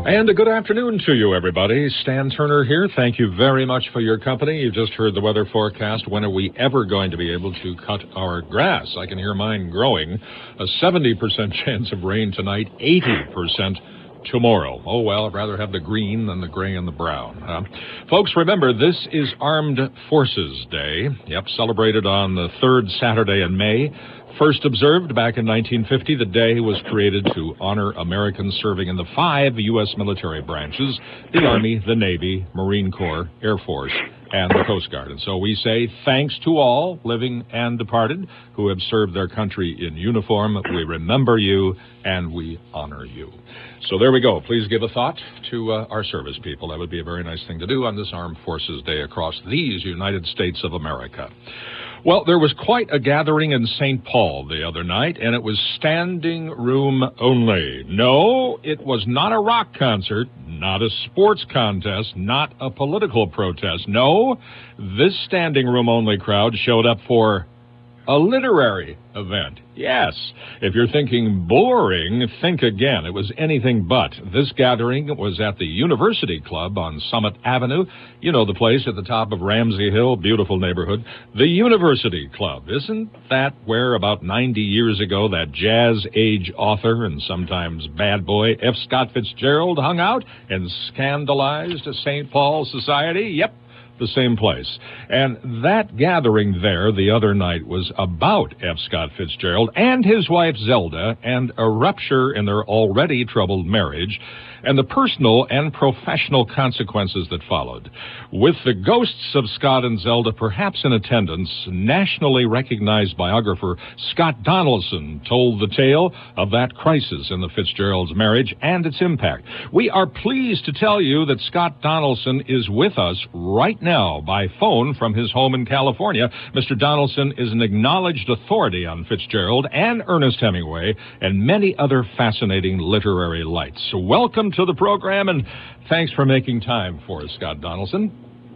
And a good afternoon to you, everybody. Stan Turner here. Thank you very much for your company. You just heard the weather forecast. When are we ever going to be able to cut our grass? I can hear mine growing. A 70% chance of rain tonight, 80% tomorrow. Oh, well, I'd rather have the green than the gray and the brown. Folks, remember, this is Armed Forces Day. Yep, celebrated on the third Saturday in May. First observed back in 1950, the day was created to honor Americans serving in the 5 U.S. military branches, the Army, the Navy, Marine Corps, Air Force, and the Coast Guard. And so we say thanks to all, living and departed, who have served their country in uniform. We remember you, and we honor you. So there we go. Please give a thought to our service people. That would be a very nice thing to do on this Armed Forces Day across these United States of America. Well, there was quite a gathering in St. Paul the other night, and it was standing room only. No, it was not a rock concert, not a sports contest, not a political protest. No, this standing room only crowd showed up for a literary event. Yes. If you're thinking boring, think again. It was anything but. This gathering was at the University Club on Summit Avenue. You know the place at the top of Ramsey Hill, beautiful neighborhood. The University Club. Isn't that where about 90 years ago that jazz-age author and sometimes bad boy F. Scott Fitzgerald hung out and scandalized St. Paul society? Yep. The same place. And that gathering there the other night was about F. Scott Fitzgerald and his wife Zelda and a rupture in their already troubled marriage and the personal and professional consequences that followed. With the ghosts of Scott and Zelda perhaps in attendance, nationally recognized biographer Scott Donaldson told the tale of that crisis in the Fitzgerald's marriage and its impact. We are pleased to tell you that Scott Donaldson is with us right now by phone from his home in California. Mr. Donaldson is an acknowledged authority on Fitzgerald and Ernest Hemingway and many other fascinating literary lights. So welcome to the program, and thanks for making time for us, Scott Donaldson.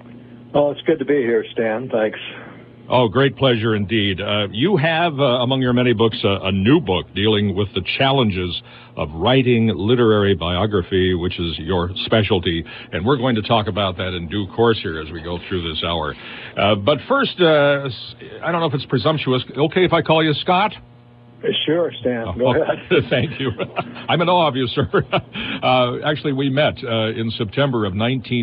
Oh, it's good to be here, Stan. Thanks. Oh, great pleasure indeed. You have, among your many books, a new book dealing with the challenges of writing literary biography, which is your specialty, and we're going to talk about that in due course here as we go through this hour. But first, I don't know if it's presumptuous. Okay if I call you Scott? Sure, Stan. Go ahead. Thank you. I'm in awe of you, sir. Actually, we met in September of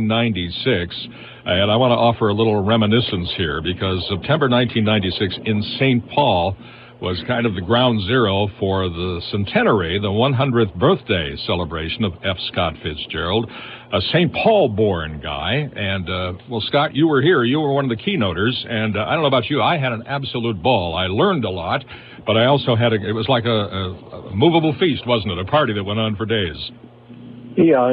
1996, and I want to offer a little reminiscence here because September 1996 in St. Paul was kind of the ground zero for the centenary, the 100th birthday celebration of F. Scott Fitzgerald, a St. Paul-born guy. And, well, Scott, you were here. You were one of the keynoters. And I don't know about you. I had an absolute ball. I learned a lot, but I also had it was like a movable feast, wasn't it? A party that went on for days. Yeah,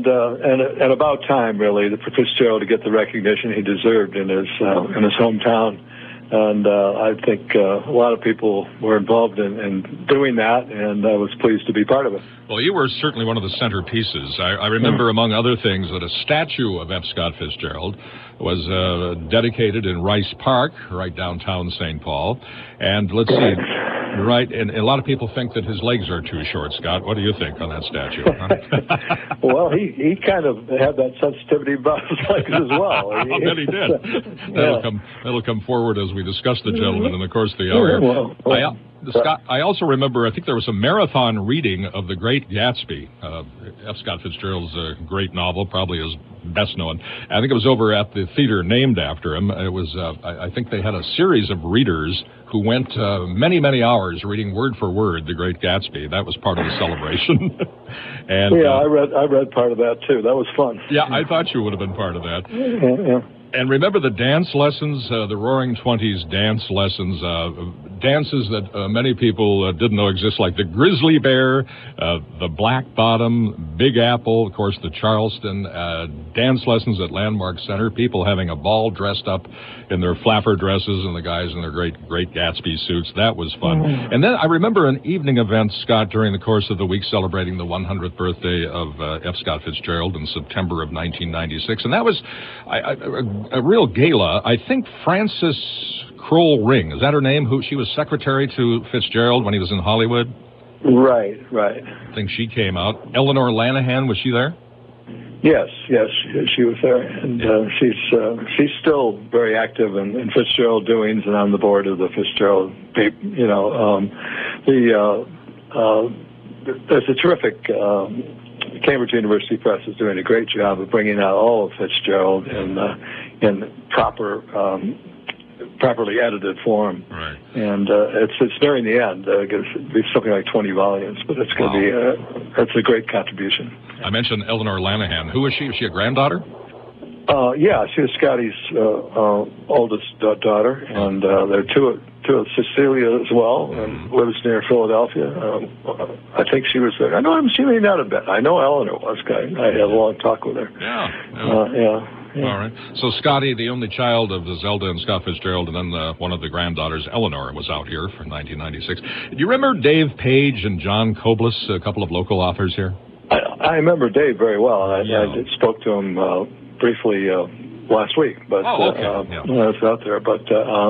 and about time, really, for Fitzgerald to get the recognition he deserved in his hometown. And I think a lot of people were involved in doing that, and I was pleased to be part of it. Well, you were certainly one of the centerpieces. I remember, among other things, that a statue of F. Scott Fitzgerald was dedicated in Rice Park, right downtown St. Paul. And let's see, right, and a lot of people think that his legs are too short, Scott. What do you think on that statue? Huh? Well, he kind of had that sensitivity about his legs as well. I bet he did. That'll come forward as we discuss the gentleman in the course of the hour. Scott, I also remember, I think there was a marathon reading of The Great Gatsby, F. Scott Fitzgerald's great novel, probably his best known. I think it was over at the theater named after him. It was, I think they had a series of readers who went many, many hours reading word for word The Great Gatsby. That was part of the celebration. And yeah, I read part of that too. That was fun. Yeah, I thought you would have been part of that. Yeah. And remember the dance lessons, the Roaring Twenties dance lessons, dances that many people didn't know exist, like the Grizzly Bear, the Black Bottom, Big Apple, of course, the Charleston, dance lessons at Landmark Center, people having a ball dressed up in their flapper dresses and the guys in their great Gatsby suits. That was fun. And then I remember an evening event, Scott, during the course of the week celebrating the 100th birthday of F. Scott Fitzgerald in September of 1996. And that was a real gala. I think Frances Kroll Ring, is that her name? She was secretary to Fitzgerald when he was in Hollywood? Right. I think she came out. Eleanor Lanahan, was she there? Yes, she was there, and she's still very active in Fitzgerald doings and on the board of the Fitzgerald. There's a terrific. Cambridge University Press is doing a great job of bringing out all of Fitzgerald in properly edited form. Right. And it's nearing the end. It's be something like 20 volumes, but it's going to be it's a great contribution. I mentioned Eleanor Lanahan. Who is she? Is she a granddaughter? Yeah, she was Scotty's oldest daughter, and there are two of Cecilia as well, and lives near Philadelphia. I think she was there. I know she may not have been. I know Eleanor was. I had a long talk with her. Yeah. All right. So Scotty, the only child of Zelda and Scott Fitzgerald, and then one of the granddaughters, Eleanor, was out here for 1996. Do you remember Dave Page and John Koblis, a couple of local authors here? I remember Dave very well, and I spoke to him briefly last week, but when I was out there. But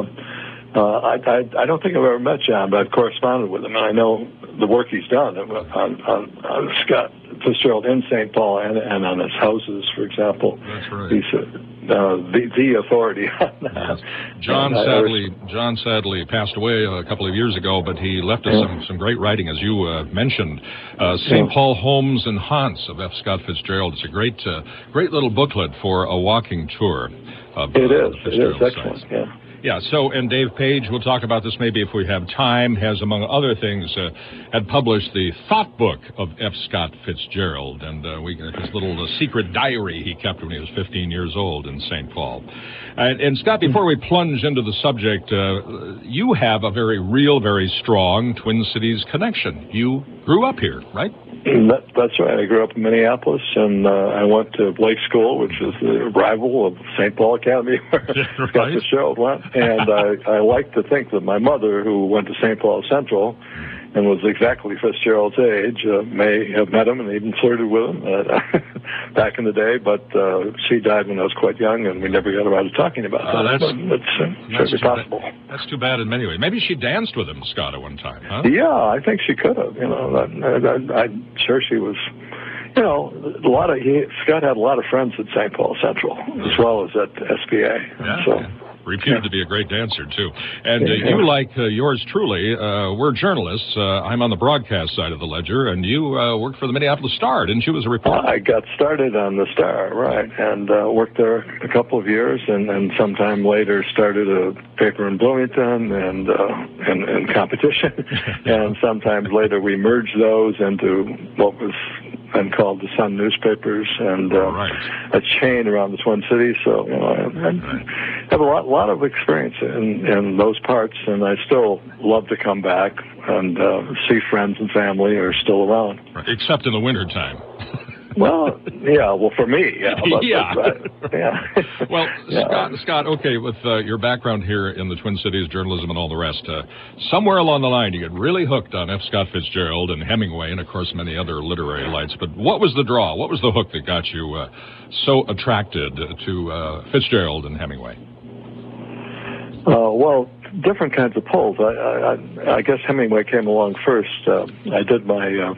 I don't think I've ever met John, but I've corresponded with him, and I know the work he's done on Scott Fitzgerald in St. Paul and on his houses, for example. That's right. He's the authority on that. Yes. John sadly passed away a couple of years ago, but he left us some great writing, as you mentioned. St. Paul Homes and Haunts of F. Scott Fitzgerald. It's a great little booklet for a walking tour of It is excellent, sites. Yeah, and Dave Page, we'll talk about this maybe if we have time, has, among other things, had published the Thought Book of F. Scott Fitzgerald, and his little secret diary he kept when he was 15 years old in St. Paul. And Scott, before we plunge into the subject, you have a very real, very strong Twin Cities connection. You grew up here, right? That's right. I grew up in Minneapolis, and I went to Blake School, which is the rival of St. Paul Academy, where Scott Fitzgerald went. And I like to think that my mother, who went to St. Paul Central and was exactly Fitzgerald's age, may have met him and even flirted with him back in the day, but she died when I was quite young, and we never got around to talking about that. That's certainly possible. That's too bad in many ways. Maybe she danced with him, Scott, at one time, huh? Yeah, I think she could have. I'm sure she was. Scott had a lot of friends at St. Paul Central, as well as at SPA. Yeah. Reputed to be a great dancer, too. And you, like yours truly, we're journalists. I'm on the broadcast side of the ledger, and you worked for the Minneapolis Star, didn't you, as a reporter? I got started on the Star, right, and worked there a couple of years, and sometime later started a paper in Bloomington and competition. And sometimes later we merged those into what was then called the Sun newspapers, and a chain around the Twin Cities. So I have a lot of experience in those parts, and I still love to come back and see friends and family are still around. Right. Except in the wintertime. Well, for me, Well, Scott, okay, with your background here in the Twin Cities, journalism and all the rest, somewhere along the line you get really hooked on F. Scott Fitzgerald and Hemingway and, of course, many other literary lights. But what was the draw? What was the hook that got you so attracted to Fitzgerald and Hemingway? Well, different kinds of pulls. I guess Hemingway came along first. I did my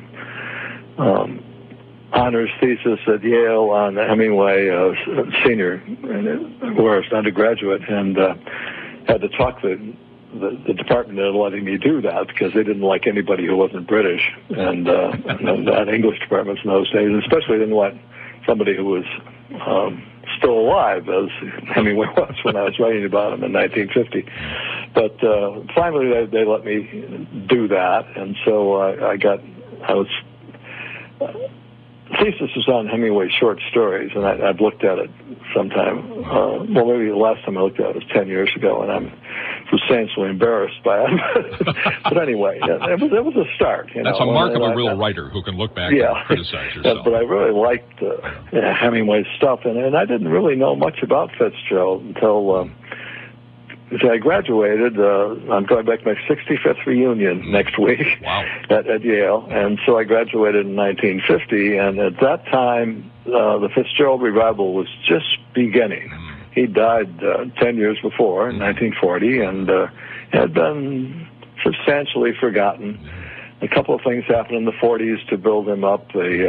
honors thesis at Yale on Hemingway, senior, where I was undergraduate, and had to talk the department into letting me do that because they didn't like anybody who wasn't British, and not English departments in those days, and especially didn't want somebody who was still alive, as Hemingway was when I was writing about him in 1950. But finally they let me do that, and so thesis was on Hemingway's short stories, and I've looked at it sometime. Maybe the last time I looked at it was 10 years ago, and I'm substantially embarrassed by it. But anyway, it was a start. That's a mark of a real writer who can look back and criticize yourself. But I really liked Hemingway's stuff, and I didn't really know much about Fitzgerald until I graduated. I'm going back to my 65th reunion next week at Yale, and so I graduated in 1950, and at that time, the Fitzgerald revival was just beginning. He died 10 years before, in 1940, and had been substantially forgotten. A couple of things happened in the 40s to build him up. The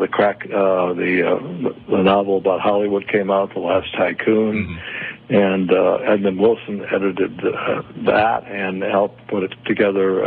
novel about Hollywood came out, The Last Tycoon, and Edmund Wilson edited that and helped put it together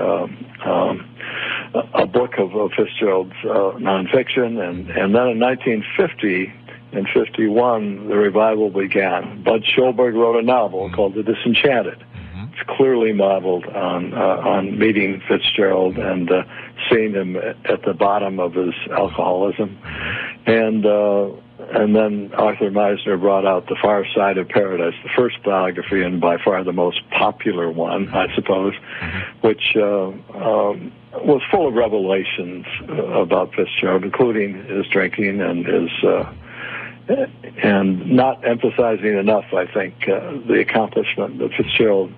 a book of Fitzgerald's nonfiction. And then in 1950 and 51, the revival began. Bud Schulberg wrote a novel called The Disenchanted. It's clearly modeled on meeting Fitzgerald and seeing him at the bottom of his alcoholism. And then Arthur Meisner brought out The Far Side of Paradise, the first biography and by far the most popular one, I suppose, which was full of revelations about Fitzgerald, including his drinking and his and not emphasizing enough, I think, the accomplishment of Fitzgerald,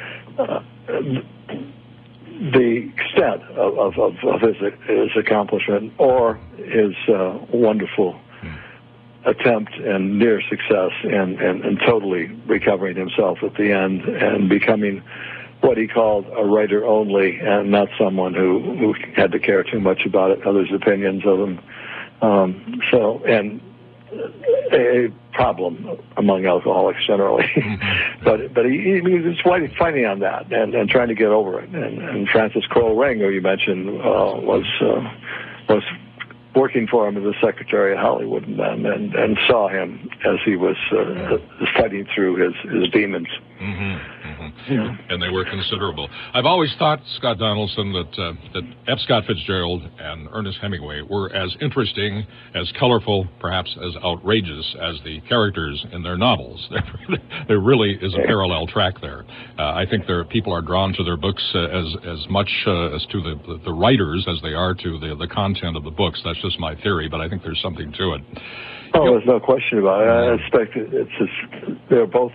the extent of his accomplishment or his wonderful attempt and near success and totally recovering himself at the end and becoming what he called a writer only and not someone who had to care too much about others' opinions of him. And a problem among alcoholics generally. but he was fighting on that and trying to get over it. And Francis Crowell Ring, who you mentioned, was working for him as a secretary at Hollywood and saw him as he was fighting through his demons. Yeah. And they were considerable. I've always thought, Scott Donaldson, that F. Scott Fitzgerald and Ernest Hemingway were as interesting, as colorful, perhaps as outrageous as the characters in their novels. There really is a parallel track there. I think people are drawn to their books as much as to the writers as they are to the content of the books. That's just my theory, but I think there's something to it. Oh, there's no question about it. I expect they're both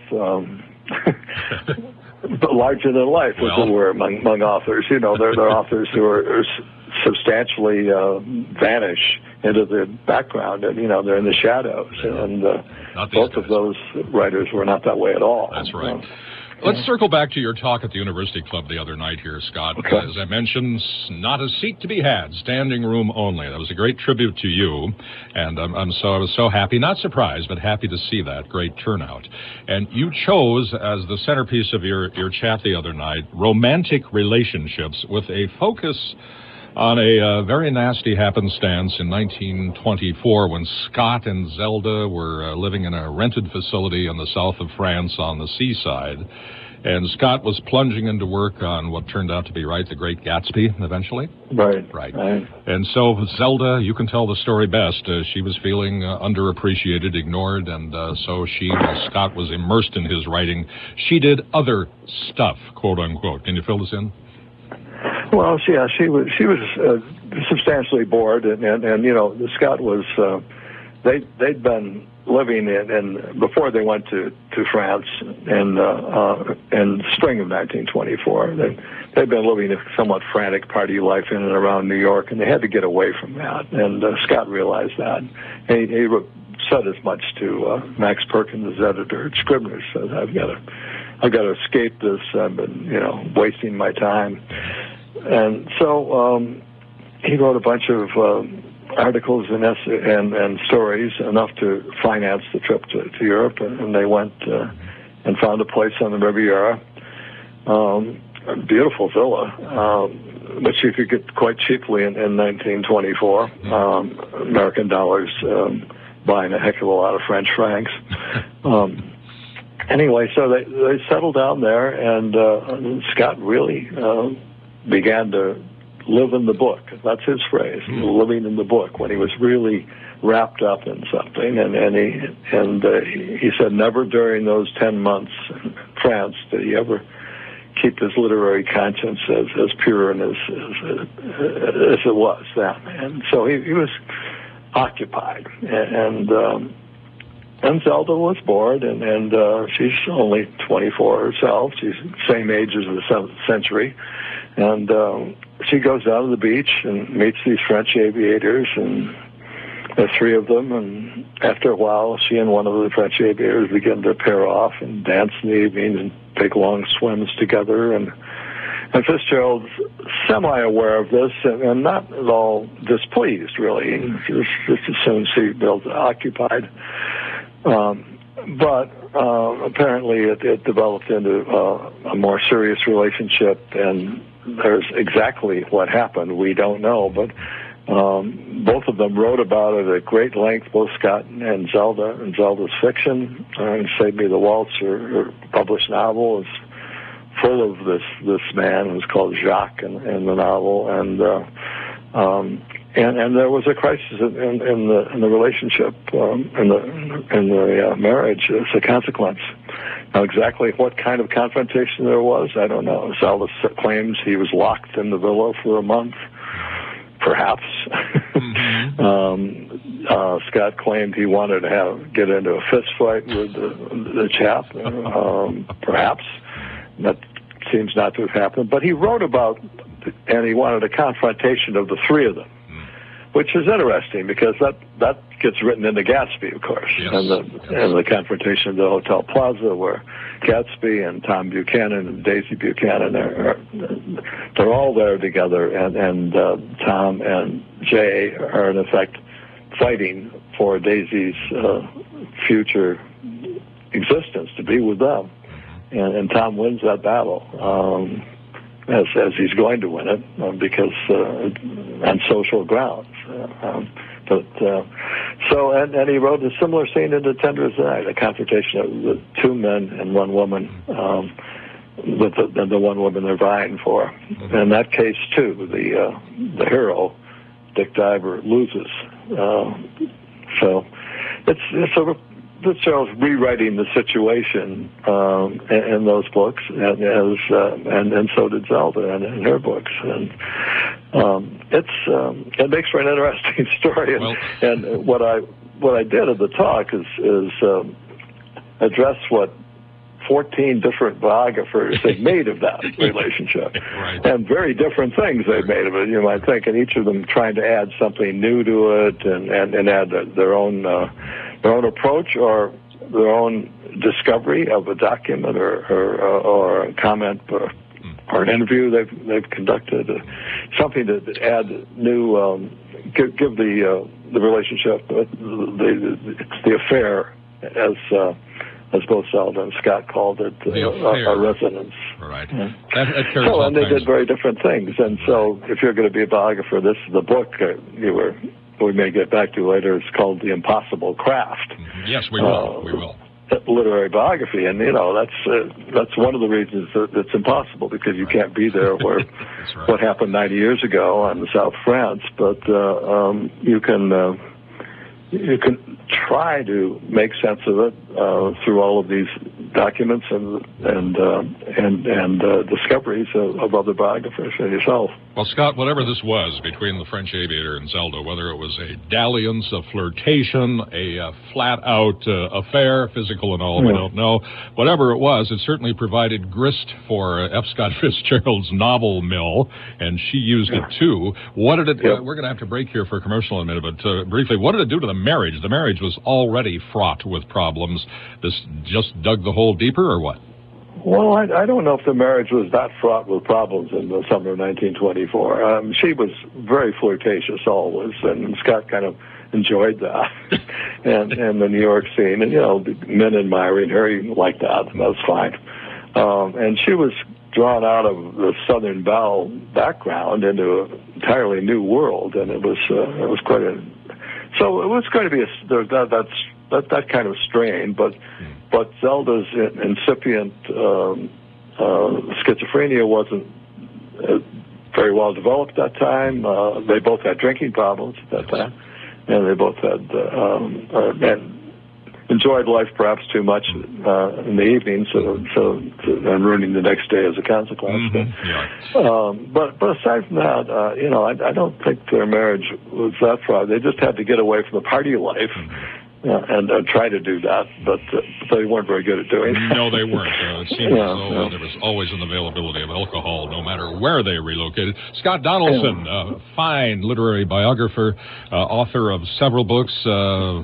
larger than life, as it were, among authors. You know, they're authors who are substantially vanish into the background, and they're in the shadows. And both of those writers were not that way at all. That's right. Let's circle back to your talk at the University Club the other night here, Scott. Okay. As I mentioned, not a seat to be had, standing room only. That was a great tribute to you, and I was so happy, not surprised, but happy to see that great turnout. And you chose as the centerpiece of your chat the other night, romantic relationships with a focus on a very nasty happenstance in 1924 when Scott and Zelda were living in a rented facility in the south of France on the seaside. And Scott was plunging into work on what turned out to be, The Great Gatsby, eventually. Right. And so Zelda, you can tell the story best. She was feeling underappreciated, ignored, and so while Scott was immersed in his writing, she did other stuff, quote unquote. Can you fill this in? Well, she was substantially bored, and Scott was. They'd been living in before they went to France in spring of 1924. They'd been living a somewhat frantic party life in and around New York, and they had to get away from that. And Scott realized that. He said as much to Max Perkins, his editor at Scribner's. Said, I've got to escape this. I've been wasting my time. And so he wrote a bunch of articles and stories, enough to finance the trip to Europe, and they went and found a place on the Riviera, a beautiful villa, which you could get quite cheaply in 1924, American dollars, buying a heck of a lot of French francs. Anyway, so they settled down there, and Scott really began to live in the book. That's his phrase, living in the book, when he was really wrapped up in something. And he said never during those 10 months in France did he ever keep his literary conscience as pure and as it was then. And so he was occupied. And Zelda was bored, and she's only 24 herself. She's the same age as the 7th century. And she goes down to the beach and meets these French aviators, and there are 3 of them. And after a while, she and one of the French aviators begin to pair off and dance in the evening and take long swims together. And And Fitzgerald's semi-aware of this and not at all displeased, really. Just as soon as he feels occupied. But apparently it developed into a more serious relationship, and there's exactly what happened. We don't know, but both of them wrote about it at great length, both Scott and Zelda. And Zelda's fiction, Save Me the Waltz, her published novel, is full of this man who's called Jacques in the novel, and there was a crisis in the relationship, in the marriage as a consequence. Now, exactly what kind of confrontation there was, I don't know. Zelda claims he was locked in the villa for a month. Perhaps. Scott claimed he wanted to get into a fist fight with the chap. Perhaps. That seems not to have happened. But he wrote about, and he wanted a confrontation of the three of them, which is interesting because that gets written into Gatsby, of course, yes. and the confrontation at the Hotel Plaza, where Gatsby and Tom Buchanan and Daisy Buchanan they're all there together, and Tom and Jay are in effect fighting for Daisy's future existence, to be with them, and Tom wins that battle. As he's going to win it, because on social grounds. And he wrote a similar scene in The Tender as Night, a confrontation of the two men and one woman, with the one woman they're vying for. In that case, too, the hero, Dick Diver, loses. So it's sort of Fitzgerald's rewriting the situation in those books, and so did Zelda in her books, and it makes for an interesting story. And what I did at the talk is address what 14 different biographers have made of that relationship, right. And very different things they've made of it. You might think, and each of them trying to add something new to it, and add their own approach or their own discovery of a document or a comment or an interview they've conducted, something to add new, give the relationship, the affair, as both Zelda and Scott called it, a resonance. Right. Yeah. And they did very different things. And so, if you're going to be a biographer, this is the book we may get back to later. It's called The Impossible Craft. Yes, we will. We will. Literary biography, and that's one of the reasons that it's impossible, because you can't be there where right. What happened 90 years ago on the South France, but you can try to make sense of it through all of these documents and discoveries of other biographers and yourself. Well, Scott, whatever this was between the French aviator and Zelda, whether it was a dalliance, a flirtation, a flat-out affair, physical and all, we don't know. Whatever it was, it certainly provided grist for F. Scott Fitzgerald's novel mill, and she used it too. What did it? We're going to have to break here for a commercial in a minute, but briefly, what did it do to the marriage? The marriage was already fraught with problems. This just dug the hole deeper, or what? Well, I don't know if the marriage was that fraught with problems in the summer of 1924. She was very flirtatious always, and Scott kind of enjoyed that, and the New York scene, and men admiring her, he liked that. That was fine. And she was drawn out of the Southern Belle background into an entirely new world, and it was quite a. So it was going to be that kind of strain, but Zelda's incipient schizophrenia wasn't very well developed at that time. They both had drinking problems at that time, and they both had and enjoyed life perhaps too much in the evening, and ruining the next day as a consequence. But aside from that, I don't think their marriage was that far. They just had to get away from the party life. And try to do that, but they weren't very good at doing it. No, they weren't. It seemed as though there was always an availability of alcohol, no matter where they relocated. Scott Donaldson, fine literary biographer, author of several books,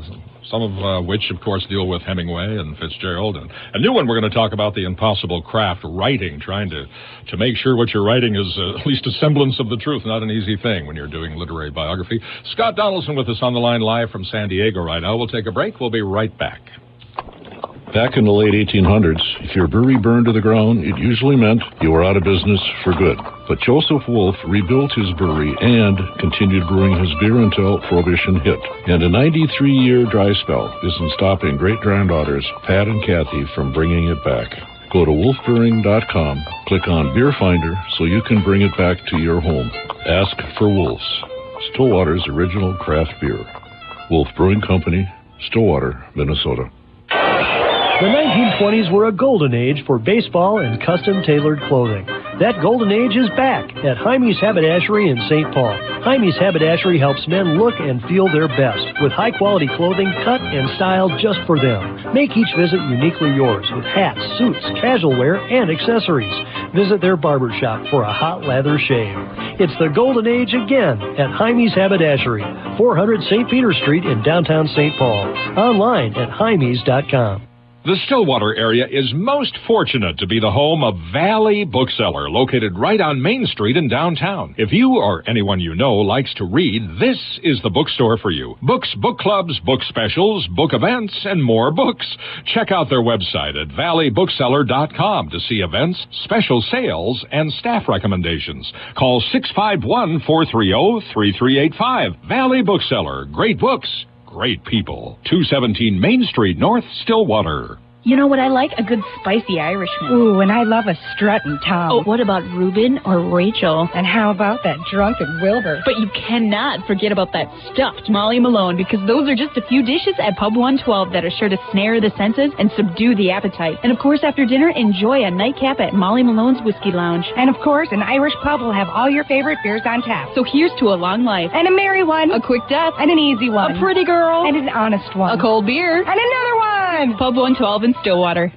some of which, of course, deal with Hemingway and Fitzgerald. And a new one we're going to talk about, the impossible craft, writing, trying to make sure what you're writing is at least a semblance of the truth, not an easy thing when you're doing literary biography. Scott Donaldson with us on the line live from San Diego right now. We'll take a break. We'll be right back. Back in the late 1800s, if your brewery burned to the ground, it usually meant you were out of business for good. But Joseph Wolf rebuilt his brewery and continued brewing his beer until Prohibition hit. And a 93-year dry spell isn't stopping great-granddaughters Pat and Kathy from bringing it back. Go to wolfbrewing.com, click on Beer Finder so you can bring it back to your home. Ask for Wolf's, Stillwater's original craft beer. Wolf Brewing Company, Stillwater, Minnesota. The 1920s were a golden age for baseball and custom-tailored clothing. That golden age is back at Jaime's Haberdashery in St. Paul. Jaime's Haberdashery helps men look and feel their best with high-quality clothing cut and styled just for them. Make each visit uniquely yours with hats, suits, casual wear, and accessories. Visit their barber shop for a hot lather shave. It's the golden age again at Jaime's Haberdashery, 400 St. Peter Street in downtown St. Paul. Online at jaimes.com. The Stillwater area is most fortunate to be the home of Valley Bookseller, located right on Main Street in downtown. If you or anyone you know likes to read, this is the bookstore for you. Books, book clubs, book specials, book events, and more books. Check out their website at valleybookseller.com to see events, special sales, and staff recommendations. Call 651-430-3385. Valley Bookseller. Great books. Great people. 217 Main Street, North Stillwater. You know what I like? A good spicy Irishman. Ooh, and I love a strutting Tom. Oh, what about Reuben or Rachel? And how about that drunken Wilbur? But you cannot forget about that stuffed Molly Malone, because those are just a few dishes at Pub 112 that are sure to snare the senses and subdue the appetite. And of course, after dinner, enjoy a nightcap at Molly Malone's Whiskey Lounge. And of course, an Irish pub will have all your favorite beers on tap. So here's to a long life. And a merry one. A quick death. And an easy one. A pretty girl. And an honest one. A cold beer. And another one. Pub 112 in Stillwater.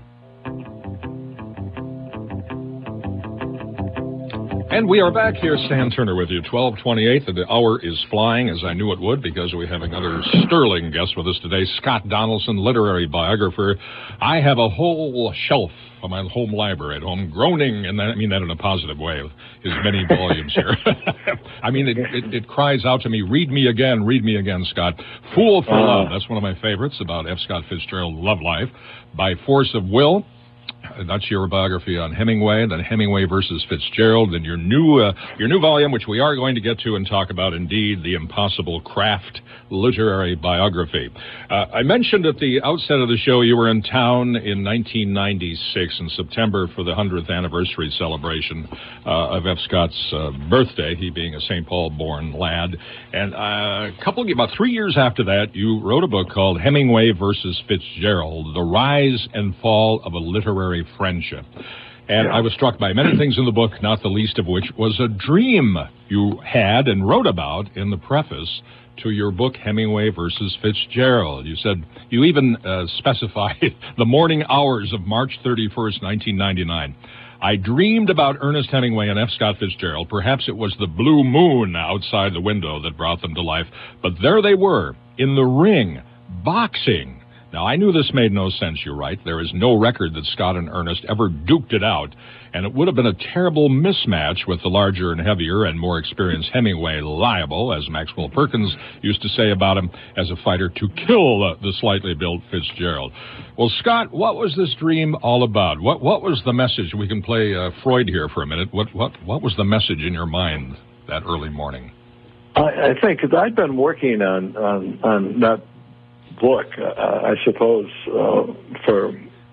And we are back here, Stan Turner with you, 12:28. The hour is flying, as I knew it would, because we have another sterling guest with us today, Scott Donaldson, literary biographer. I have a whole shelf of my home library at home, groaning, and I mean that in a positive way, his many volumes here. I mean, it cries out to me, read me again, Scott. Fool for Love, that's one of my favorites, about F. Scott Fitzgerald, love life. By Force of Will, that's your biography on Hemingway, then Hemingway versus Fitzgerald, and your new volume, which we are going to get to and talk about, indeed, The Impossible Craft, literary biography. I mentioned at the outset of the show you were in town in 1996 in September for the 100th anniversary celebration of F. Scott's birthday, he being a St. Paul-born lad. And about 3 years after that, you wrote a book called Hemingway versus Fitzgerald, The Rise and Fall of a Literary Friendship. And I was struck by many things in the book, not the least of which was a dream you had and wrote about in the preface to your book, Hemingway versus Fitzgerald. You said, you even specified the morning hours of March 31st, 1999. I dreamed about Ernest Hemingway and F. Scott Fitzgerald. Perhaps it was the blue moon outside the window that brought them to life. But there they were, in the ring, boxing. Now, I knew this made no sense, you write. There is no record that Scott and Ernest ever duked it out, and it would have been a terrible mismatch with the larger and heavier and more experienced Hemingway liable, as Maxwell Perkins used to say about him, as a fighter to kill the slightly built Fitzgerald. Well, Scott, what was this dream all about? What was the message? We can play Freud here for a minute. What was the message in your mind that early morning? I think because I'd been working on that book, I suppose, for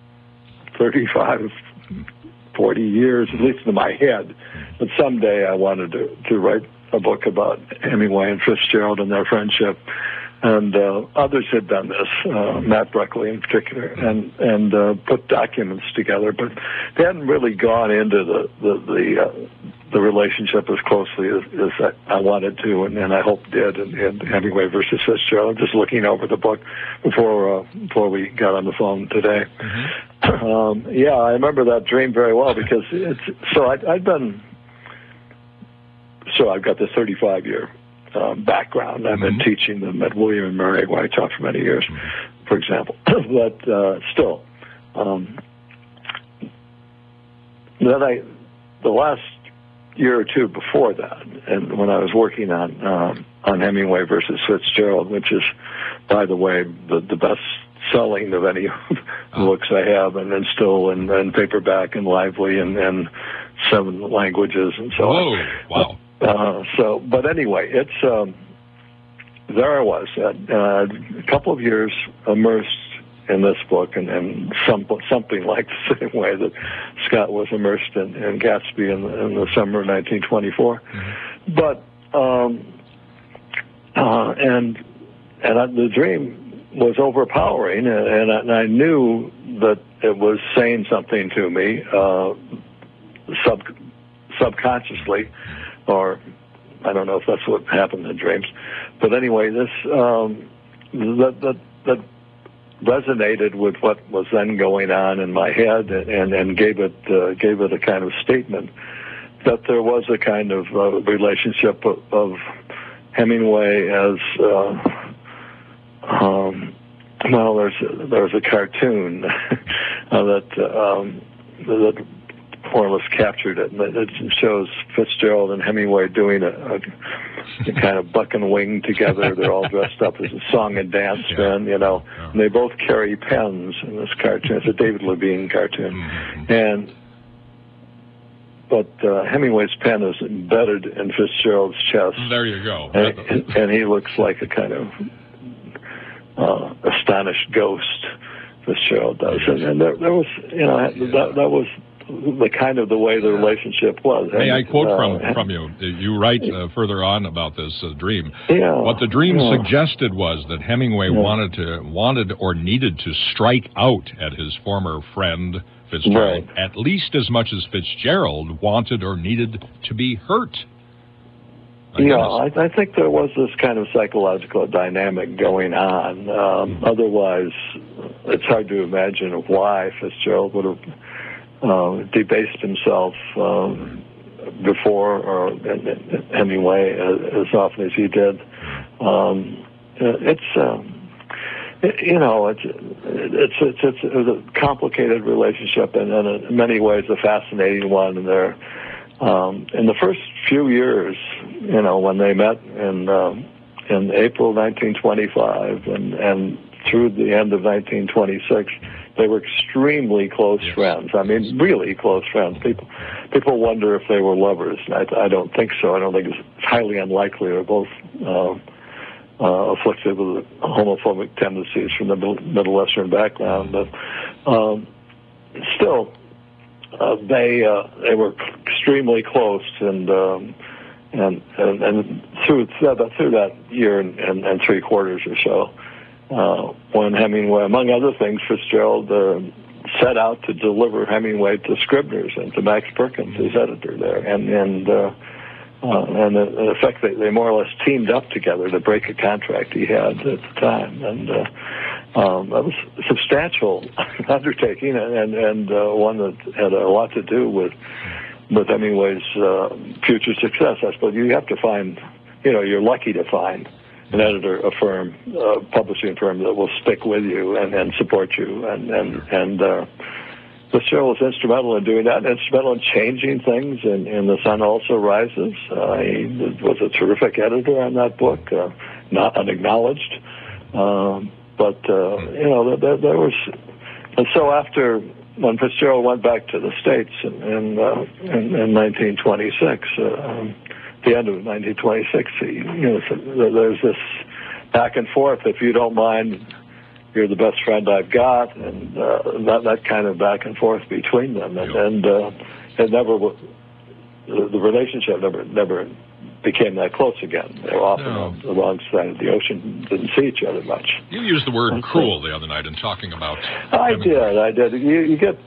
35, 40 years, at least in my head. But someday I wanted to write a book about Hemingway and Fitzgerald and their friendship. And others had done this, Matt Buckley in particular, and put documents together, but they hadn't really gone into the relationship as closely as I wanted to, and I hope did. And Hemingway versus Fitzgerald. Just looking over the book before we got on the phone today. Mm-hmm. I remember that dream very well because I've got this 35-year background. I've been teaching them at William & Murray, where I taught for many years, for example. But still, the last year or two before that, and when I was working on Hemingway versus Fitzgerald, which is, by the way, the best selling of any books I have, and then still in paperback and lively and 7 languages and so on. Wow. But anyway, it's there I was, a couple of years immersed in this book, and something like the same way that Scott was immersed in Gatsby in the summer of 1924. But the dream was overpowering, and I knew that it was saying something to me subconsciously, or I don't know if that's what happened in dreams. But anyway, this that resonated with what was then going on in my head, and gave it a kind of statement that there was a kind of relationship of Hemingway as there's a cartoon that more or less captured it, and it shows Fitzgerald and Hemingway doing a kind of buck and wing together. They're all dressed up as a song and dance band, and they both carry pens in this cartoon. It's a David Levine cartoon. But Hemingway's pen is embedded in Fitzgerald's chest. There you go. And he looks like a kind of astonished ghost, Fitzgerald does. And there was, that was the kind of the way the relationship was. May I quote from you? You write further on about this dream. What the dream suggested was that Hemingway wanted or needed to strike out at his former friend Fitzgerald, at least as much as Fitzgerald wanted or needed to be hurt. I think there was this kind of psychological dynamic going on. Otherwise, it's hard to imagine why Fitzgerald would have debased himself before or Hemingway as often as he did. It's a complicated relationship, and in many ways a fascinating one. And there, in the first few years, when they met in April 1925 and through the end of 1926, they were extremely close friends. I mean, really close friends. People wonder if they were lovers. I don't think so. I don't think it's highly unlikely. They're both afflicted with homophobic tendencies from the Middle Western background, but still, they were extremely close, and through that year and 3 quarters or so, when Hemingway, among other things, Fitzgerald set out to deliver Hemingway to Scribner's and to Max Perkins, his editor there, and in effect, they more or less teamed up together to break a contract he had at the time, and that was a substantial undertaking, and one that had a lot to do with Hemingway's future success. I suppose you have to find, you're lucky to find an editor, a firm, a publishing firm that will stick with you and support you, and Fitzgerald was instrumental in doing that, and instrumental in changing things, and The Sun Also Rises. He was a terrific editor on that book, not unacknowledged. But there was... And so after, when Fitzgerald went back to the States in 1926, the end of 1926, there's this back and forth, if you don't mind... You're the best friend I've got, and that kind of back and forth between them, and it never, the relationship never became that close again. They were often on the wrong side of the ocean, didn't see each other much. You used the word cruel the other night in talking about. I did. You get,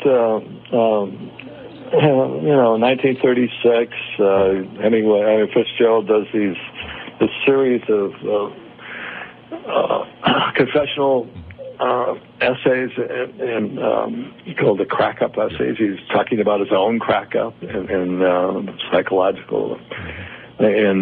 1936. Hemingway, Fitzgerald does this series of confessional essays and called the crack-up essays. He's talking about his own crack-up and psychological in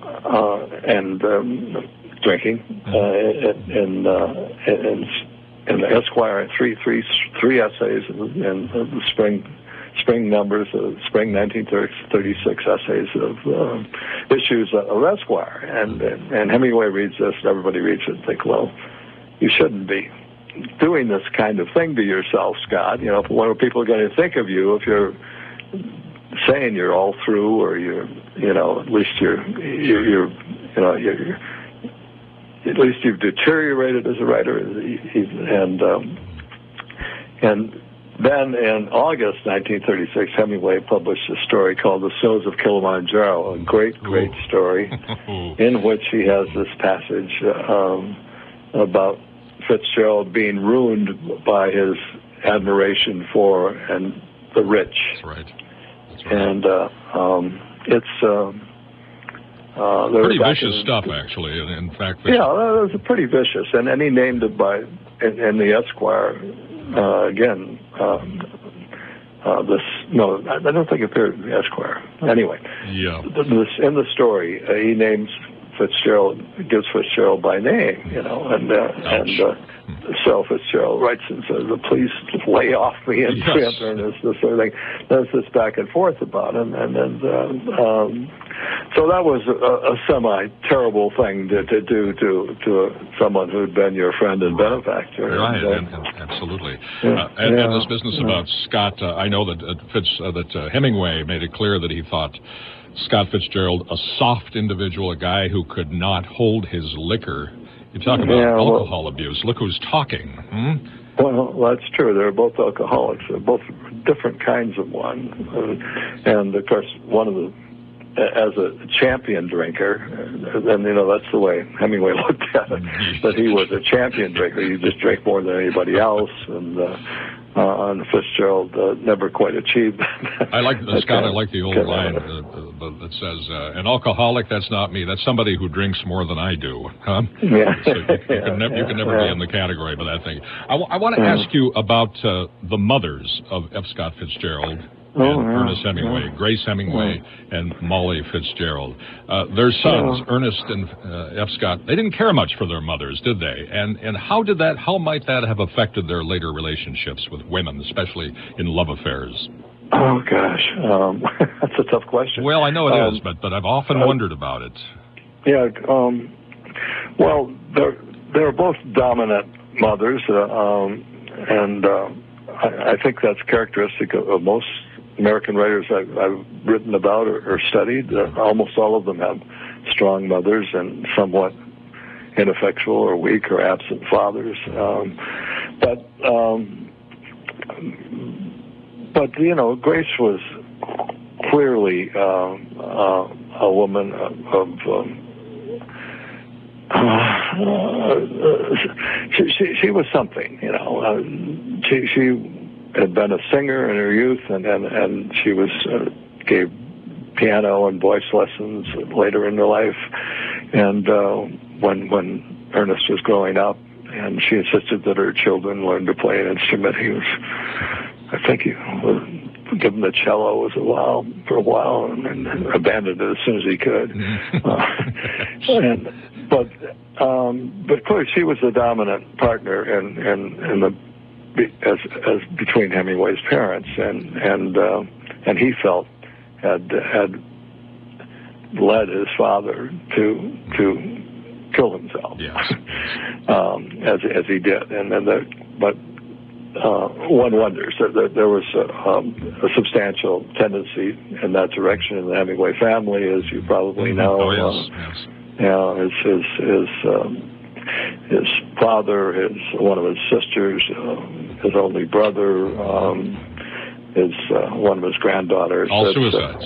drinking, and the Esquire, three essays in the spring numbers, spring 1936 essays of issues of Esquire, and Hemingway reads this, and everybody reads it and think, well, you shouldn't be doing this kind of thing to yourself, Scott. What are people going to think of you if you're saying you're all through, or at least you're at least you've deteriorated as a writer. And then in August 1936, Hemingway published a story called The Snows of Kilimanjaro, a great story in which he has this passage about Fitzgerald being ruined by his admiration for the rich. That's right. And it's pretty vicious stuff, actually. In fact, yeah, it was pretty vicious, and he named it by in the Esquire again. No, I don't think it appeared in the Esquire. Anyway, yeah. In the story, he names Fitzgerald, gives Fitzgerald by name, so Fitzgerald writes and says, "Please lay off me and Ernest," this sort of thing. There's this back and forth about him, so that was a semi-terrible thing to do to someone who'd been your friend and benefactor. Right, absolutely. And this business about Scott, I know that Hemingway made it clear that he thought Scott Fitzgerald a soft individual, a guy who could not hold his liquor. You talk about alcohol abuse. Look who's talking. Well, that's true. They're both alcoholics. They're both different kinds of one. And, of course, one of the, as a champion drinker, and, that's the way Hemingway looked at it, that he was a champion drinker. He just drank more than anybody else, and Fitzgerald never quite achieved that. I like, Scott, I like the old line that says, an alcoholic, that's not me. That's somebody who drinks more than I do. Huh? Yeah. So you can never be in the category of that thing. I want to ask you about the mothers of F. Scott Fitzgerald and Ernest Hemingway, Grace Hemingway and Molly Fitzgerald. Their sons, Ernest and F. Scott, they didn't care much for their mothers, did they? And how might that have affected their later relationships with women, especially in love affairs? Oh, gosh. That's a tough question. Well, I know it is, but I've often wondered about it. Yeah, well, they're both dominant mothers, and I think that's characteristic of most American writers I've written about or studied. Almost all of them have strong mothers and somewhat ineffectual or weak or absent fathers. But Grace was clearly a woman of she was something. She had been a singer in her youth, and she gave piano and voice lessons later in her life. And when Ernest was growing up, and she insisted that her children learn to play an instrument, I think he was given the cello for a while, and abandoned it as soon as he could. But clearly, she was the dominant partner as between Hemingway's parents, and he felt had led his father to kill himself, as he did, but one wonders that there was a substantial tendency in that direction in the Hemingway family, as you probably know. His father, one of his sisters, his only brother, one of his granddaughters. All suicides.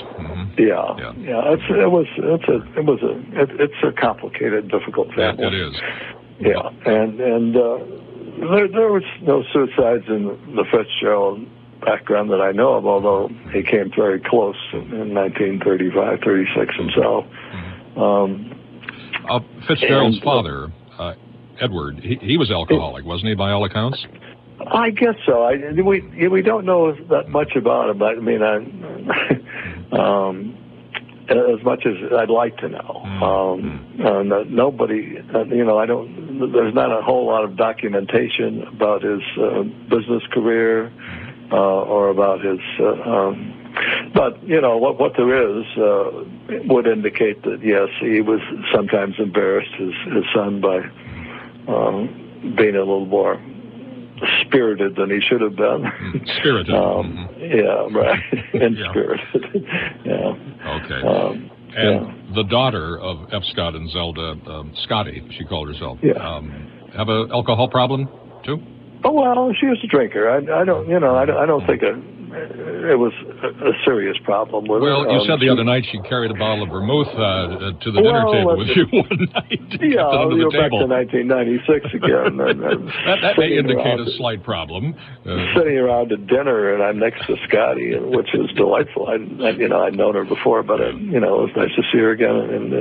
It's a complicated, difficult family. It is. Yeah, and there was no suicides in the Fitzgerald background that I know of, although he came very close in 1935, 36 himself. Fitzgerald's father, Edward, he was alcoholic, wasn't he, by all accounts? I guess so. We don't know that much about him. I mean, as much as I'd like to know. Nobody, there's not a whole lot of documentation about his business career or about his, but, what there is would indicate that, yes, he was sometimes embarrassed his son by being a little more spirited than he should have been. Spirited. Yeah, right. Inspirited. Yeah. Okay. And the daughter of F. Scott and Zelda, Scotty, she called herself, have an alcohol problem too? Oh, well, she was a drinker. I don't think it was a serious problem with her. Well, you said the other night she carried a bottle of vermouth to the dinner table with you one night. Yeah, you're back to 1996 again. that may indicate a slight problem. Sitting around at dinner, and I'm next to Scotty, which is delightful. I'd known her before, but it was nice to see her again.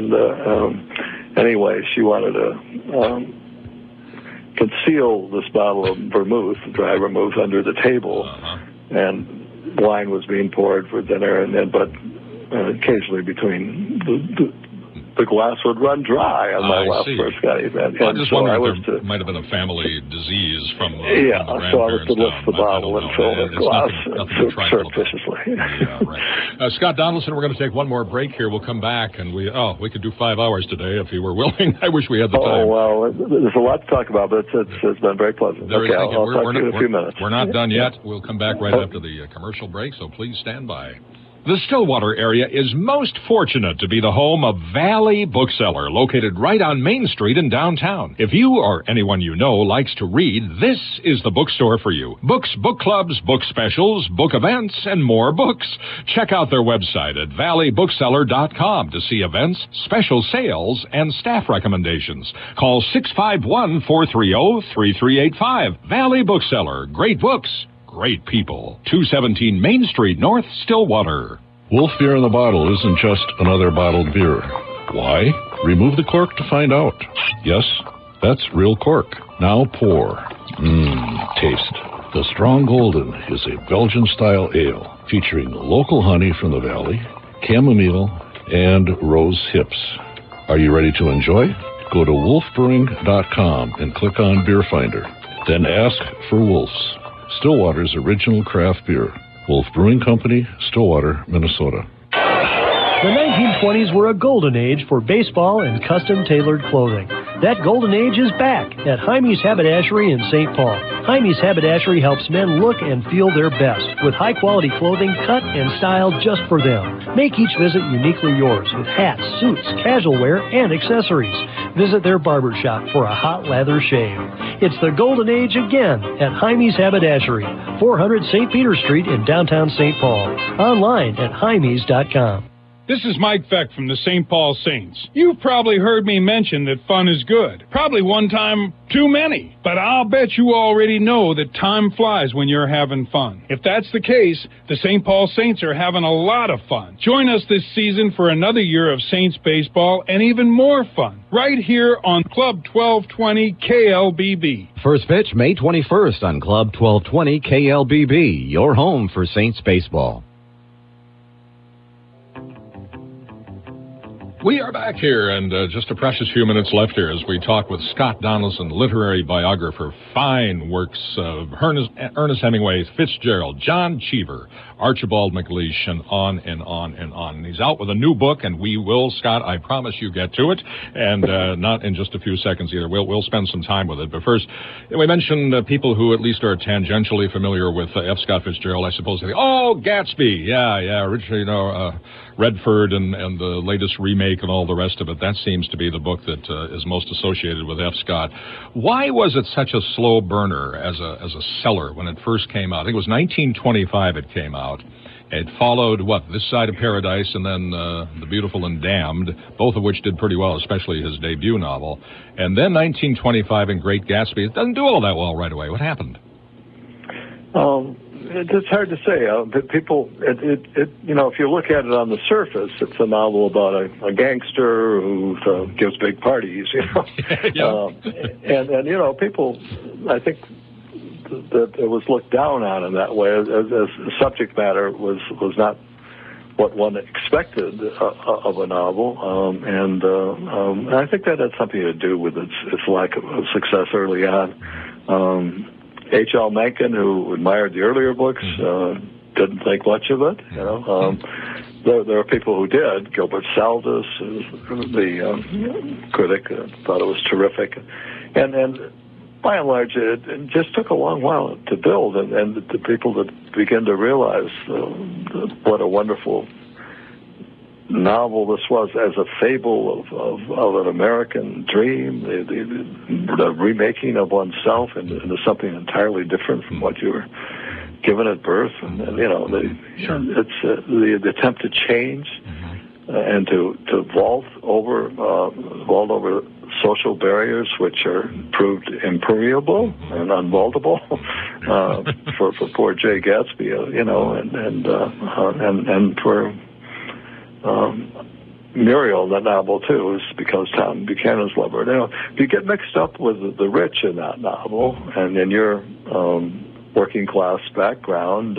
And anyway, she wanted to conceal this bottle of vermouth, dry vermouth, under the table, and wine was being poured for dinner, but occasionally between the glass would run dry on my left for Scotty. And I just wondered if there might have been a family disease from the grandparents. So I was to lift the bottle and fill the glass surreptitiously. Yeah, right. Scott Donaldson, we're going to take one more break here. We'll come back, and we could do 5 hours today if you were willing. I wish we had the time. Oh, well, there's a lot to talk about, but it's been very pleasant. I'll talk to you in a few minutes. We're not done yet. We'll come back right after the commercial break, so please stand by. The Stillwater area is most fortunate to be the home of Valley Bookseller, located right on Main Street in downtown. If you or anyone you know likes to read, this is the bookstore for you. Books, book clubs, book specials, book events, and more books. Check out their website at valleybookseller.com to see events, special sales, and staff recommendations. Call 651-430-3385. Valley Bookseller. Great books. Great people. 217 Main Street, North Stillwater. Wolf Beer in the Bottle isn't just another bottled beer. Why? Remove the cork to find out. Yes, that's real cork. Now pour. Taste. The Strong Golden is a Belgian-style ale featuring local honey from the valley, chamomile, and rose hips. Are you ready to enjoy? Go to wolfbrewing.com and click on Beer Finder. Then ask for Wolf's, Stillwater's original craft beer. Wolf Brewing Company, Stillwater, Minnesota. The 1920s were a golden age for baseball and custom-tailored clothing. That golden age is back at Jaime's Haberdashery in St. Paul. Jaime's Haberdashery helps men look and feel their best with high-quality clothing cut and styled just for them. Make each visit uniquely yours with hats, suits, casual wear, and accessories. Visit their barber shop for a hot lather shave. It's the golden age again at Jaime's Haberdashery, 400 St. Peter Street in downtown St. Paul. Online at jaimes.com. This is Mike Feck from the St. Paul Saints. You've probably heard me mention that fun is good. Probably one time too many. But I'll bet you already know that time flies when you're having fun. If that's the case, the St. Paul Saints are having a lot of fun. Join us this season for another year of Saints baseball and even more fun. Right here on Club 1220 KLBB. First pitch May 21st on Club 1220 KLBB. Your home for Saints baseball. We are back here, and just a precious few minutes left here as we talk with Scott Donaldson, literary biographer. Fine works of Ernest Hemingway, Fitzgerald, John Cheever, Archibald MacLeish, and on and on and on. And he's out with a new book, and we will, Scott, I promise you, get to it, and not in just a few seconds either. We'll spend some time with it. But first, we mentioned people who at least are tangentially familiar with F. Scott Fitzgerald. I suppose they think, oh, Gatsby, yeah, Richard, Redford and the latest remake and all the rest of it. That seems to be the book that is most associated with F. Scott. Why was it such a slow burner as a seller when it first came out? I think it was 1925 it came out. It followed, This Side of Paradise and then The Beautiful and Damned, both of which did pretty well, especially his debut novel. And then 1925 in Great Gatsby. It doesn't do all that well right away. What happened? It's hard to say. People, if you look at it on the and it's a novel about a gangster who gives big parties, and people, I think that it was looked down on in that way, as the subject matter was not what one expected of a novel, and I think that had something to do with its lack of success early on. H.L. Mencken, who admired the earlier books, didn't think much of it. There are people who did. Gilbert Saldus, the critic, thought it was terrific, and by and large, it just took a long while to build, and the people that begin to realize what a wonderful novel this was as a fable of an American dream, the remaking of oneself into something entirely different from what you were given at birth, and it's the attempt to change and to vault over social barriers which are proved impermeable and unvaultable for poor Jay Gatsby, and for Muriel, that novel too, is because Tom Buchanan's lover. If you get mixed up with the rich in that novel, and in your working class background,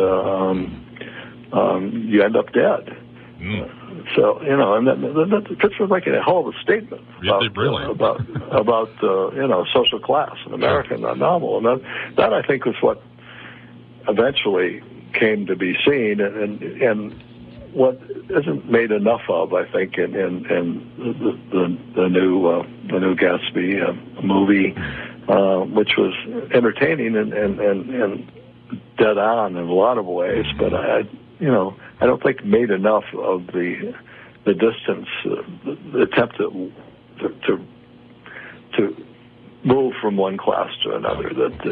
you end up dead. So and that's making a hell of a statement about social class in America in that novel, and that I think was what eventually came to be seen, and what isn't made enough of, I think, in the new Gatsby movie, which was entertaining and dead on in a lot of ways, but I don't think made enough of the distance, the attempt to move from one class to another.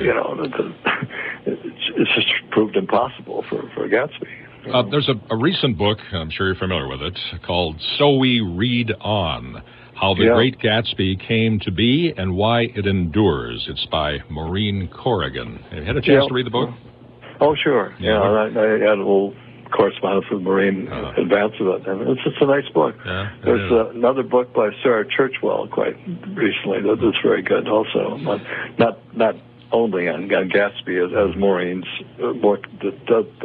It's just proved impossible for Gatsby. There's a recent book, I'm sure you're familiar with it, called So We Read On, How the Great Gatsby Came to Be and Why It Endures. It's by Maureen Corrigan. Have you had a chance to read the book? Oh, sure. I had a little correspondence with Maureen in advance of it, and it's a nice book. There's another book by Sarah Churchwell quite recently that's very good also. Not only on Gatsby as Maureen's work that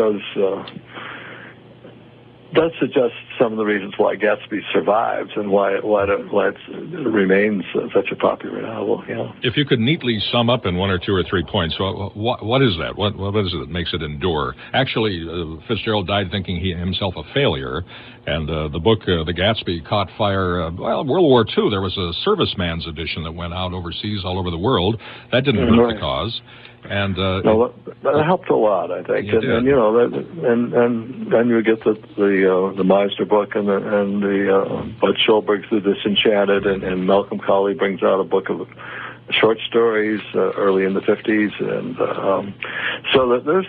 does suggest some of the reasons why Gatsby survives and why it remains such a popular novel. If you could neatly sum up in one or two or 3 points, what is that? What is it that makes it endure? Actually, Fitzgerald died thinking he himself a failure, and the book, The Gatsby, caught fire. World War II, there was a serviceman's edition that went out overseas all over the world. That didn't hurt the cause. And that helped a lot, I think. And then you get the Meisner book and the Bud Schulberg's The Disenchanted, and Malcolm Colley brings out a book of short stories early in the 50s, and so that there's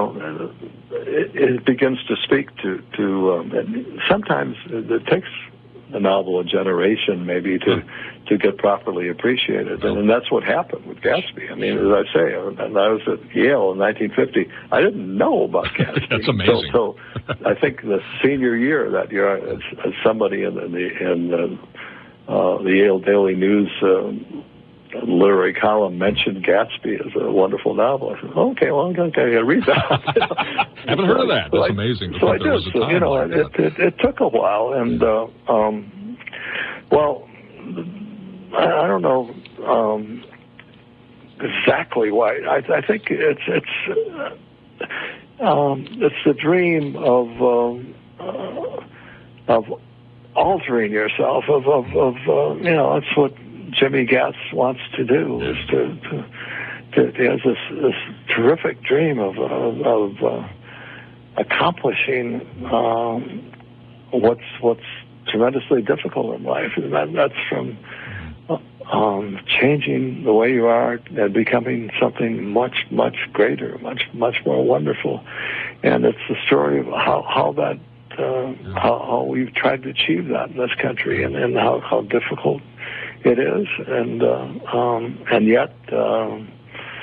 it begins to speak to sometimes it takes a novel a generation maybe to get properly appreciated, and that's what happened with Gatsby. I mean, as I say, and I was at Yale in 1950. I didn't know about Gatsby. That's amazing. So I think the senior year that year, as somebody in the Yale Daily News literary column mentioned Gatsby as a wonderful novel. I said, okay, well, I'm going to read that. Haven't heard of that. That's amazing. So I did. It took a while, and I don't know exactly why. I think it's the dream of altering yourself. That's what Jimmy Gatz wants to do. Is to he has this terrific dream of accomplishing what's tremendously difficult in life, and that's from changing the way you are and becoming something much, much greater, much, much more wonderful. And it's the story of how we've tried to achieve that in this country, and how difficult it is, and yet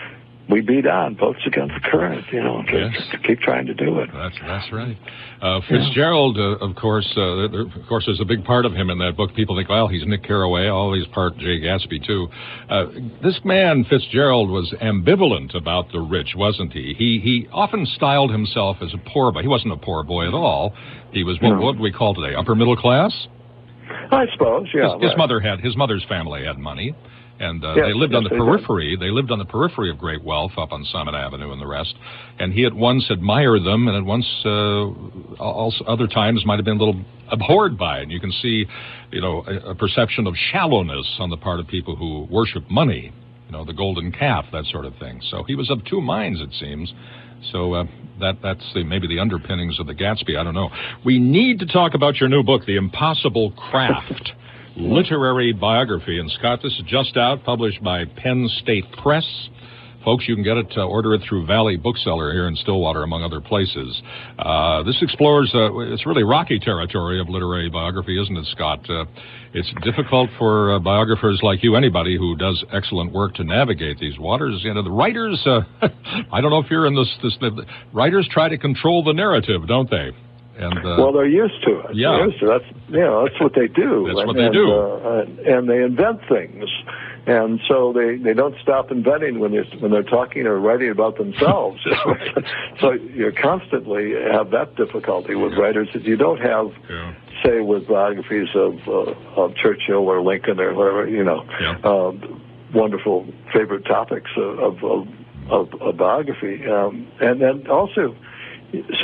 we beat on, boats against the current, to keep trying to do it. That's right. Fitzgerald, of course, there's a big part of him in that book. People think, well, he's Nick Carraway. Oh, he's part Jay Gatsby, too. This man, Fitzgerald, was ambivalent about the rich, wasn't he? He often styled himself as a poor boy. He wasn't a poor boy at all. He was, what do we call today, upper middle class? I suppose, yeah. His mother's family had money. And they lived on the periphery. They lived on the periphery of great wealth up on Summit Avenue and the rest. And he at once admired them, and at once, also other times, might have been a little abhorred by it. And you can see, a perception of shallowness on the part of people who worship money. The golden calf, that sort of thing. So he was of two minds, it seems. So that's maybe the underpinnings of the Gatsby. I don't know. We need to talk about your new book, The Impossible Craft. Literary biography. And Scott, this is just out, published by Penn State Press. Folks, you can get it, order it through Valley Bookseller here in Stillwater, among other places. This explores, it's really rocky territory of literary biography, isn't it, Scott? It's difficult for biographers like you, anybody who does excellent work, to navigate these waters. The writers, I don't know if you're in this, the writers try to control the narrative, don't they? And, well, they're used to it. Yeah. They're used to it. That's what they do. And they invent things. And so they don't stop inventing when they're talking or writing about themselves. So you constantly have that difficulty with writers that you don't have, say, with biographies of Churchill or Lincoln or whatever, wonderful favorite topics of biography. And then also, so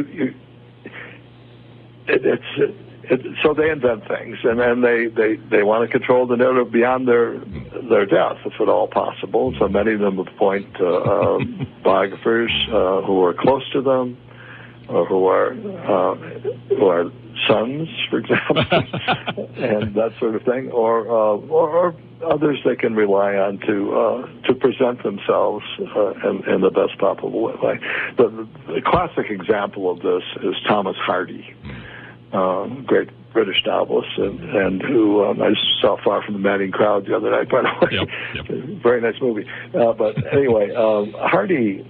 so they invent things, and then they want to control the narrative beyond their death, if at all possible. So many of them appoint biographers who are close to them, or who are sons, for example, and that sort of thing, or others they can rely on to present themselves in the best possible way. The classic example of this is Thomas Hardy. Great British novelist, and who I saw Far from the Madding Crowd the other night, by the way. Yep. Very nice movie. But anyway, Hardy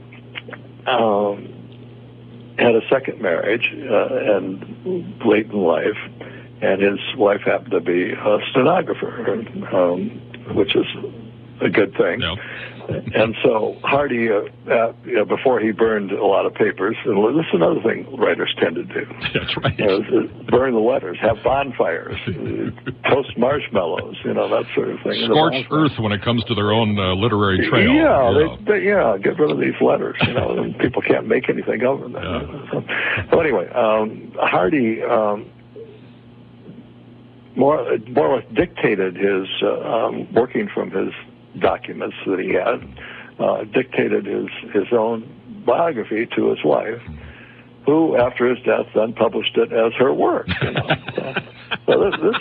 had a second marriage and late in life, and his wife happened to be a stenographer, which is a good thing. Yep. And so Hardy, before he burned a lot of papers, and this is another thing writers tend to do. That's right. Burn the letters, have bonfires, toast marshmallows, that sort of thing. Scorched earth when it comes to their own literary trail. Yeah, get rid of these letters, and people can't make anything of them. So anyway, Hardy more or less dictated his working from his documents that he had, dictated his own biography to his wife, who, after his death, then published it as her work. So this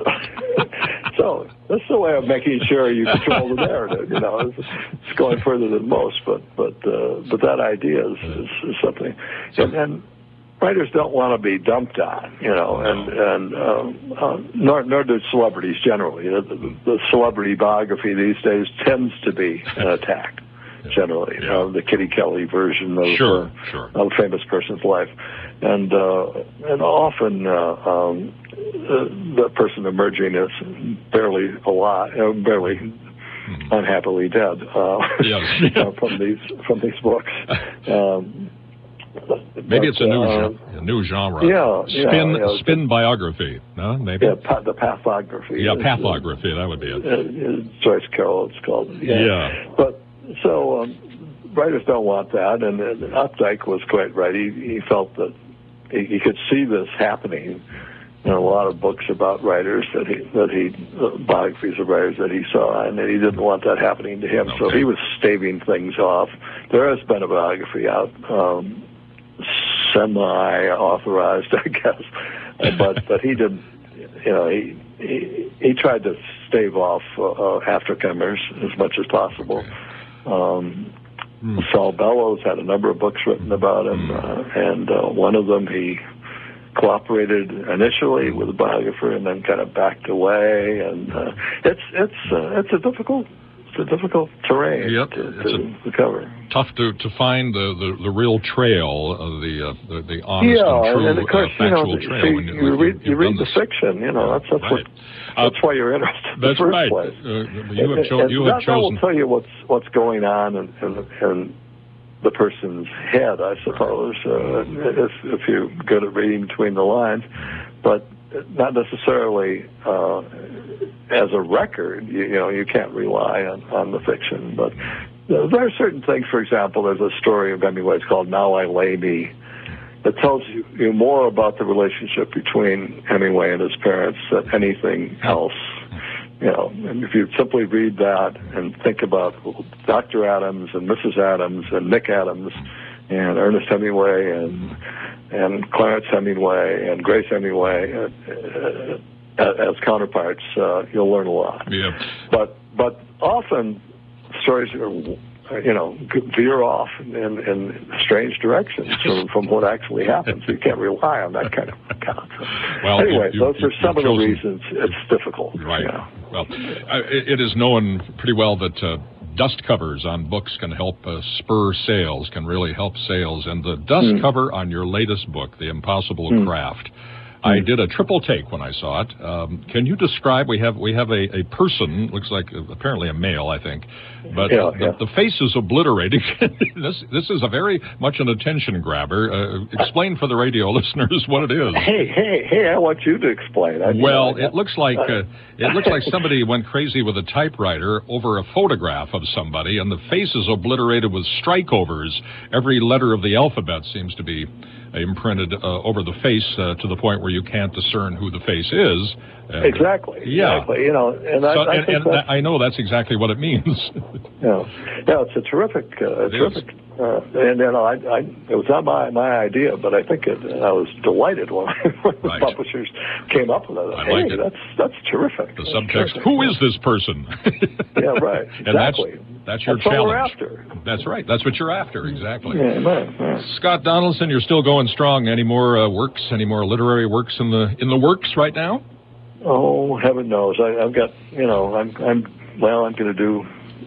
is the way of making sure you control the narrative. It's going further than most, but that idea is something, and writers don't want to be dumped on, nor do celebrities generally. The celebrity biography these days tends to be an attack, generally. The Kitty Kelly version of a famous person's life, and often the person emerging is barely alive, barely unhappily dead from these books. Maybe it's a new genre. Spin biography. No, maybe. Yeah, the pathography. Yeah, pathography. That would be it. Joyce Carol, it's called. Yeah. But so writers don't want that, and Updike was quite right. He felt that he could see this happening in a lot of books about writers biographies of writers that he saw, and he didn't want that happening to him. Okay. So he was staving things off. There has been a biography out. Semi-authorized, I guess, but he didn't. He tried to stave off aftercomers as much as possible. Saul Bellows had a number of books written about him, and one of them he cooperated initially with a biographer and then kind of backed away, and it's a difficult a difficult terrain to cover. Tough to find the real trail, the honest and true and of course, factual trail. You read the fiction. That's why you're interested in the first place. That will tell you what's going on in the person's head, I suppose, if you're good at reading between the lines, but not necessarily as a record. You can't rely on the fiction, but there are certain things. For example, there's a story of Hemingway's called "Now I Lay Me," that tells you more about the relationship between Hemingway and his parents than anything else. And if you simply read that and think about Dr. Adams and Mrs. Adams and Nick Adams and Ernest Hemingway and Clarence Hemingway and Grace Hemingway as counterparts, you'll learn a lot. Yeah. But often stories veer off in strange directions from what actually happens. You can't rely on that kind of account. Well, anyway, those are some of the reasons it's difficult. Right. Well, it is known pretty well that dust covers on books can help spur sales, can really help sales. And the dust cover on your latest book, The Impossible Craft, I did a triple take when I saw it. Can you describe? We have a person, looks like apparently a male, I think, but the face is obliterated. This is a very much an attention grabber. Explain for the radio listeners what it is. Hey! I want you to explain. It looks like somebody went crazy with a typewriter over a photograph of somebody, and the face is obliterated with strikeovers. Every letter of the alphabet seems to be imprinted over the face to the point where you can't discern who the face is. Exactly. I know that's exactly what it means. It's a terrific. And it was not my idea, but I think I was delighted when the publishers came up with it. I like it. That's terrific. The subtext: who is this person? Yeah, right. Exactly. And that's your challenge. What we're after. That's right. That's what you're after. Exactly. Yeah, right. Scott Donaldson, you're still going strong. Any more works? Any more literary works in the works right now? Oh, heaven knows. I've got. I'm going to do.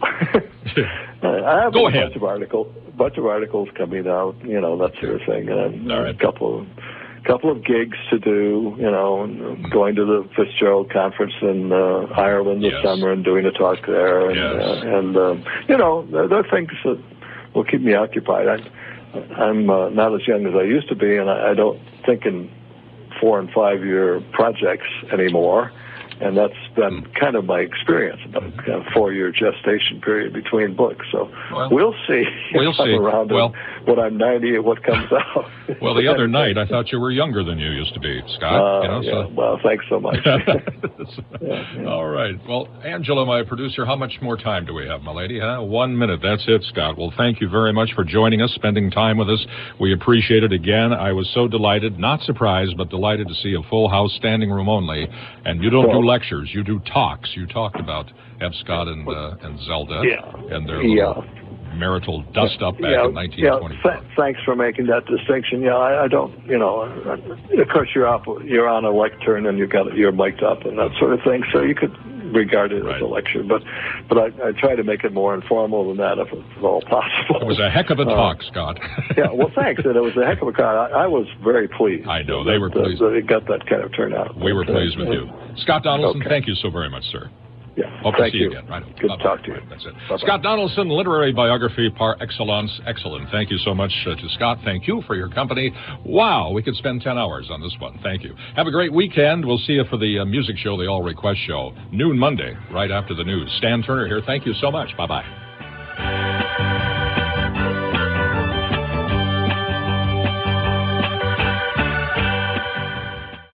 I have a bunch of articles coming out. That sort of thing, and a couple of gigs to do. Going to the Fitzgerald conference in Ireland this summer and doing a talk there, and there are things that will keep me occupied. I'm not as young as I used to be, and I don't think in 4 and 5 year projects anymore, and that's been kind of my experience, about a 4-year gestation period between books. So we'll see. Around when I'm 90 and what comes out. Well, the other night I thought you were younger than you used to be, Scott. Well, thanks so much. All right. Well, Angela, my producer, how much more time do we have, my lady? 1 minute. That's it, Scott. Well, thank you very much for joining us, spending time with us. We appreciate it again. I was so delighted, not surprised, but delighted to see a full house, standing room only. And you don't do lectures, you do talks. You talked about F. Scott and Zelda and their little marital dust-up back in 1924. Thanks for making that distinction. I don't, of course you're on a lectern and you're mic'd up and that sort of thing, so you could regard it as a lecture, but I try to make it more informal than that if it's all possible. It was a heck of a talk, Scott. Well, thanks. And it was a heck of a talk. I was very pleased. I know, they were pleased. It got that kind of turnout. We were pleased with you. Scott Donaldson, thank you so very much, sir. Hope to see you again. Right. Good to talk to you. That's it. Bye-bye. Scott Donaldson, literary biography par excellence. Excellent. Thank you so much to Scott. Thank you for your company. Wow, we could spend 10 hours on this one. Thank you. Have a great weekend. We'll see you for the music show, the All Request Show, noon Monday, right after the news. Stan Turner here. Thank you so much. Bye-bye.